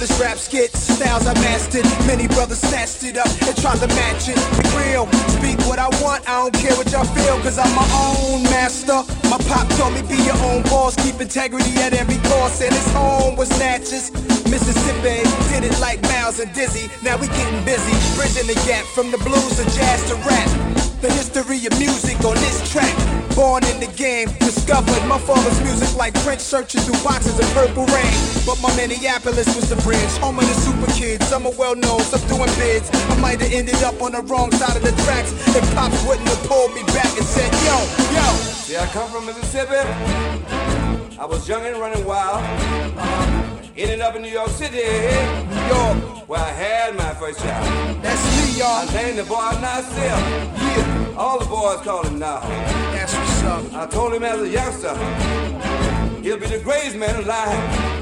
this rap skit, styles I mastered. Many brothers snatched it up and tried to match it. Be real, speak what I want, I don't care what y'all feel, cause I'm my own master. My pop told me be your own boss, keep integrity at every cost, and his home was snatches. Mississippi did it like Miles and Dizzy. Now we getting busy, bridging the gap from the blues to jazz to rap. The history of music on this track. Born in the game, discovered my father's music like Prince searching through boxes of Purple Rain. But my Minneapolis was the bridge, home of the super kids. Some are well known, some doing bids. I might have ended up on the wrong side of the tracks if Pops wouldn't have pulled me back and said, yo, yo. See, I come from Mississippi. I was young and running wild. Ended up in New York City, New York, where I had my first child. That's me, y'all. I named the boy Nasir. Yeah. All the boys call him now. That's what's up. I told him as a youngster, he'll be the greatest man alive.